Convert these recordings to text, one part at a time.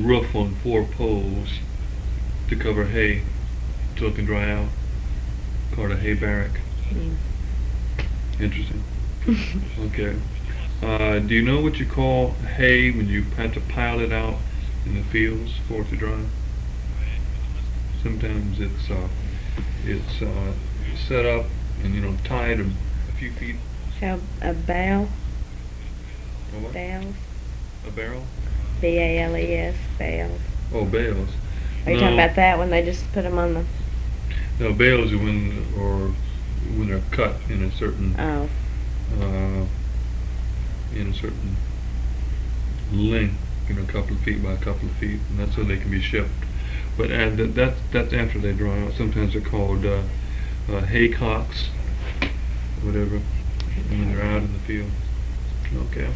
roof on 4 poles to cover hay so it can dry out, called a hay barrack. Mm. Interesting. Okay. Do you know what you call hay when you have to pile it out in the fields for it to dry? Sometimes it's set up and tied a few feet. How a bale? A what? Bales? A barrel? B-A-L-E-S, bales. Oh, bales. Are you talking about that when they just put them on the... No, bales are when they're cut in a certain Oh. in a certain length, a couple of feet by a couple of feet, and that's so they can be shipped. But that's after they dry out. Sometimes they're called haycocks, whatever, when they're out in the field. Okay.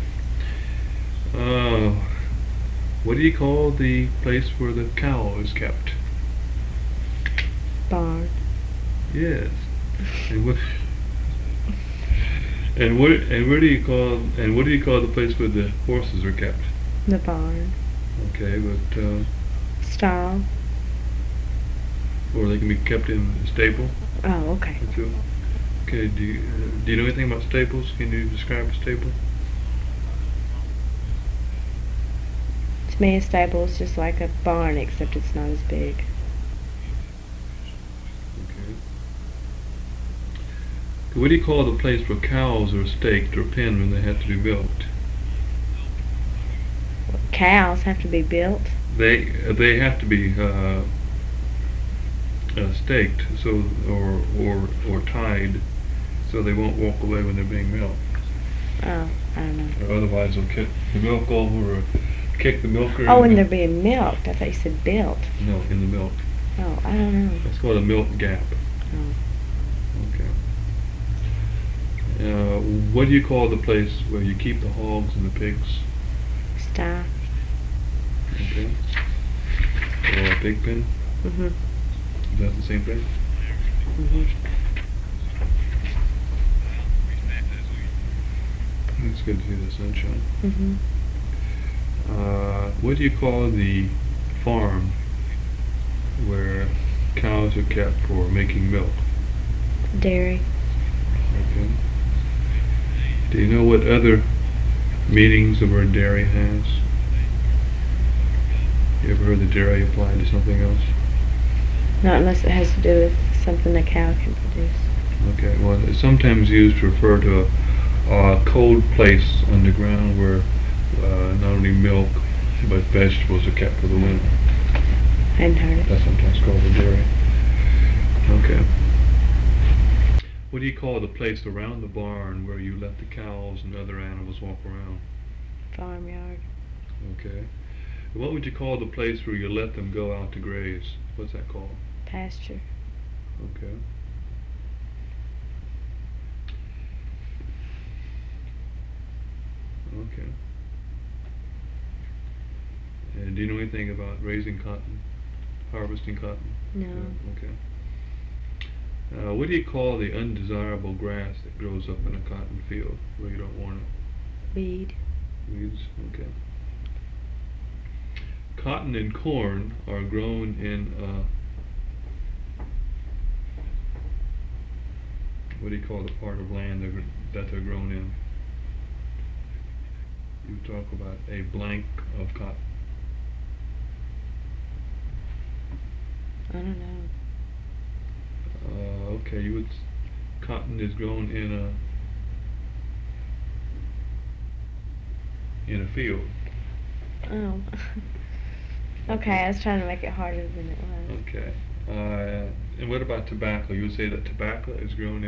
What do you call the place where the cow is kept? Barn. Yes. And what what do you call the place where the horses are kept? The barn. Okay, but Stall. or they can be kept in a stable. Oh, okay. Too. Okay. Do you know anything about stables? Can you describe a stable? To me, a stable is just like a barn, except it's not as big. Okay. What do you call the place where cows are staked or penned when they have to be milked? Cows have to be built. They have to be staked so or tied so they won't walk away when they're being milked. Oh, I don't know. Or otherwise they'll kick the milk over or kick the milker. Oh, when they're being milked. I thought you said built. No, in the milk. Oh, I don't know. That's called a milk gap. Oh. Okay. What do you call the place where you keep the hogs and the pigs? Sty. Okay. Or a pig pen? Mm-hmm. Is that the same thing? Mm-hmm. It's good to see the sunshine. Mm-hmm. What do you call the farm where cows are kept for making milk? Dairy. Okay. Do you know what other meanings the word dairy has? You ever heard the dairy applied to something else? Not unless it has to do with something a cow can produce. Okay, well, it's sometimes used to refer to a cold place underground where not only milk but vegetables are kept for the winter. I hadn't heard it. That's sometimes called a dairy. Okay. What do you call the place around the barn where you let the cows and other animals walk around? Farmyard. Okay. And what would you call the place where you let them go out to graze? What's that called? Pasture. Okay. Okay. And do you know anything about raising cotton, harvesting cotton? No. Okay. What do you call the undesirable grass that grows up in a cotton field where you don't want it? Weed. Weeds? Okay. Cotton and corn are grown in what do you call the part of land that they're grown in? You talk about a blank of cotton. I don't know. Okay, cotton is grown in a field. Oh. Okay, I was trying to make it harder than it was. Okay. And what about tobacco? You would say that tobacco is grown